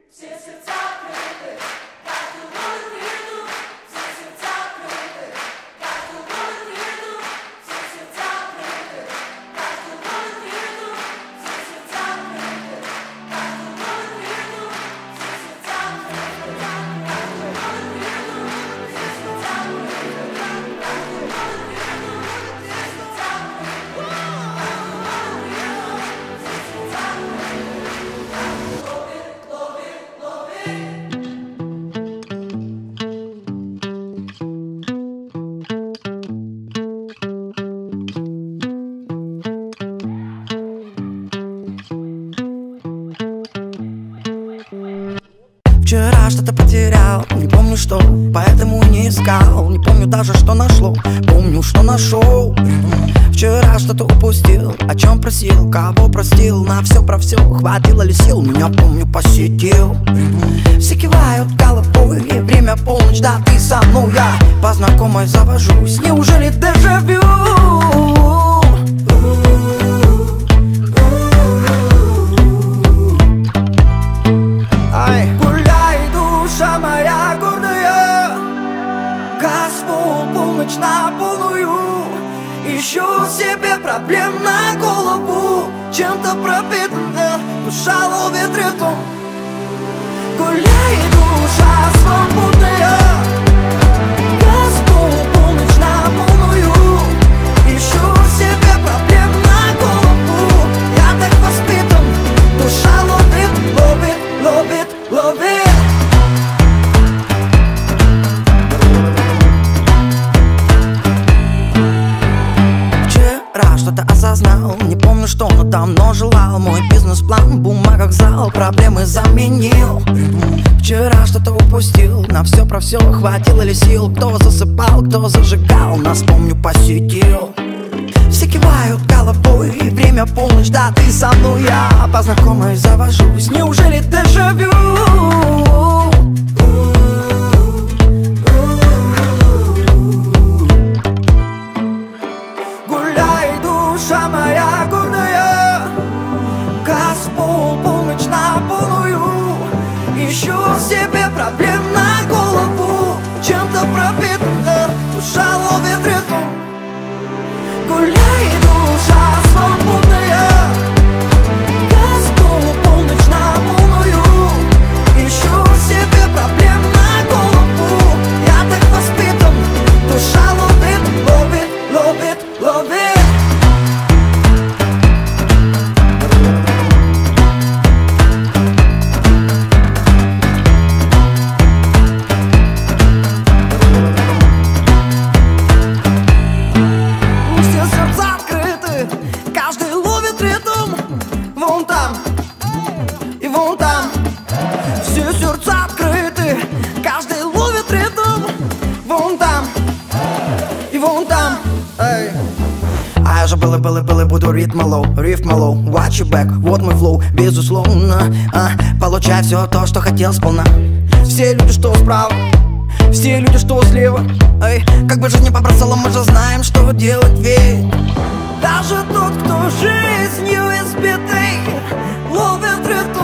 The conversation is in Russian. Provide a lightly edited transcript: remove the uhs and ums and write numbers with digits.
Все сердца открыты, каждый ловит ритм. Все сердца открыты, каждый ловит ритм. Все сердца открыты, каждый ловит ритм. Все сердца открыты, каждый ловит ритм. Все сердца открыты, каждый ловит ритм. Все сердца открыты, каждый ловит ритм. Все сердца открыты, каждый ловит ритм. Все сердца Вчера что-то потерял, не помню что, поэтому не искал. Не помню даже, что нашло, помню, что нашел. Вчера что-то упустил, о чем просил, кого простил. На все про все, хватило ли сил, меня, помню, посетил. Все кивают головой, время полночь, да ты со мной. Я по знакомой завожусь, неужели дежавю? Моя гордая, Газпол, полночь на полную. Ищу себе проблем на голову. Чем-то пропитана, душа ловит ритм. Гуляет душа свободная. Газпол, полночь на полную. Ищу себе проблем на голову. Я так воспитан, душа ловит, ловит, ловит, ловит. Что-то осознал, не помню что, но давно желал. Мой бизнес-план в бумагах зал, проблемы заменил. Вчера что-то упустил, на все про все, хватило ли сил. Кто засыпал, кто зажигал, нас, помню, посетил. Все кивают головой, время полночь, да ты со мной. Я по знакомой завожусь, неужели дежавю? Душа моя гордая, Газпол, полночь на полную. Ищу себе проблем на голову. Чем-то пропитана, душа ловит ритм. Гуляет душа свободная. Газпол, полночь на полную. Ищу себе проблем на голову. Я так воспитан, душа ловит, ловит, ловит, ловит. Каждый ловит ритм. Вон там и вон там. Все сердца открыты. Каждый ловит ритм. Вон там и вон там. Эй. А я же был и буду ритм лоу, рифм лоу. Watch your back, вот мой флоу, безусловно. Получай все то, что хотел сполна. Все люди, что справа, все люди, что слева. Эй. Как бы жизнь не побросала, мы же знаем, что делать ведь. Даже тот, кто жизнью избитый, ловит ритм.